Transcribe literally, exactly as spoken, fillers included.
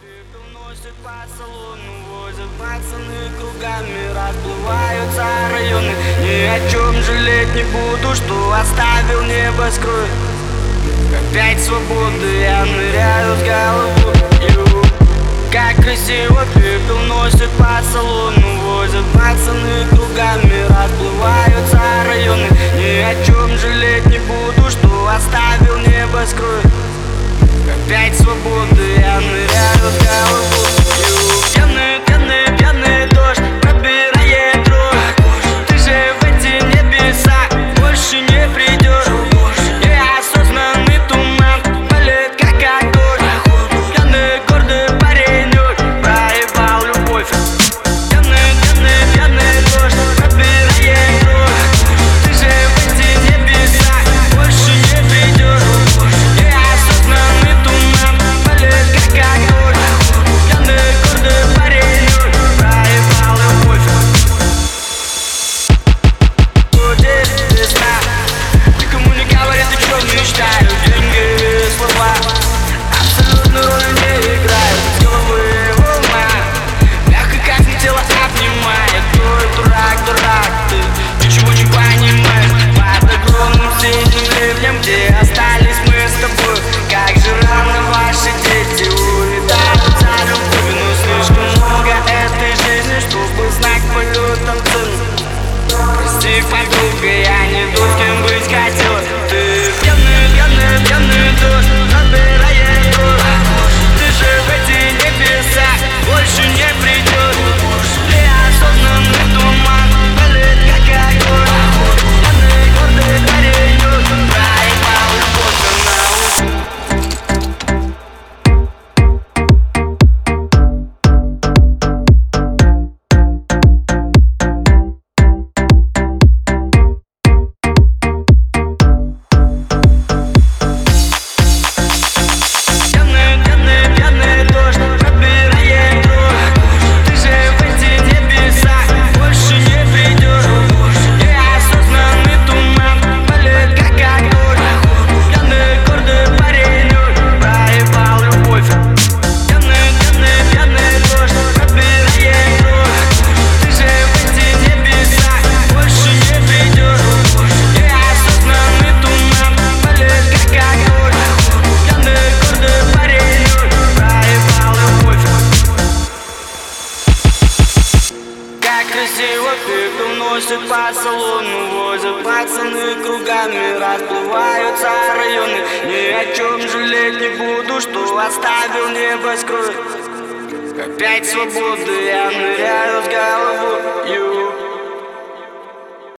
Носит по салону, возят пацаны кругами, расплываются районы. Ни о чем жалеть не буду, что оставил небоскрой. Опять свободы, я ныряю с головой. Как красиво пепел носит по салону, возят пацаны кругами, расплываются районы. Ни о чем жалеть не буду, что оставил небоскрой. Опять свободы, я ныряю с головой. Пьяный, пьяный, пьяный дождь пробирает дрожь. Ты же в эти небеса больше не придешь. Неосознанный туман палит, как огонь. Пьяный, гордый паренек проебал любовь. Пьяный, пьяный, пьяный дождь пробирает дрожь. Ты же в эти небеса больше не придешь. Неосознанный туман палит, как огонь. Пьяный, гордый паренек проебал любовь. Будет весна, никому не говорят, о чем мечтаю. Деньги, слова абсолютно роли не играют. С головы волна, мягко как мне тело обнимает. Ой, дурак, дурак, ты ничего не понимаешь. Под огромным синим ливнем, где остались мы с тобой. Как же рано ваши дети улетают за любовью. Но слишком много этой жизни, чтобы знать полетом цену. Прости, подруга, я не тот, с кем быть хотела. Ты пьяный, пьяный, пьяный дождь набирает дрожь. Ты же в эти небеса больше не придешь. Неосознанный туман палит, как огонь. Пьяный, гордый паренек проебал любовь на науку. Пьяный, пьяный, пьяный дождь пробирает дрожь. Ты же в эти небеса больше не придешь. Неосознанный туман палит, как огонь. Пьяный, гордый паренек проебал любовь. Пьяный, пьяный, пьяный дождь пробирает дрожь. Ты же в эти небеса больше не придешь. Неосознанный туман палит, как огонь. Пьяный, гордый паренек проебал любовь. Как красиво пепел носит по салону, возят пацаны кругами, расплываются районы. Ни о чем жалеть не буду, что оставил небоскрой. Опять свободы, я ныряю с головой.